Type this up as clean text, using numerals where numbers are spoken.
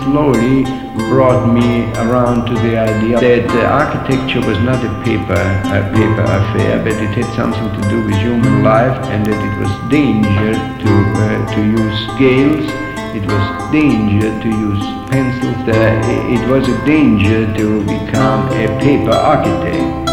slowly brought me around to the idea that architecture was not a paper affair, but it had something to do with human life, and that it was danger to use scales. It was danger to use pencils. It was a danger to become a paper architect.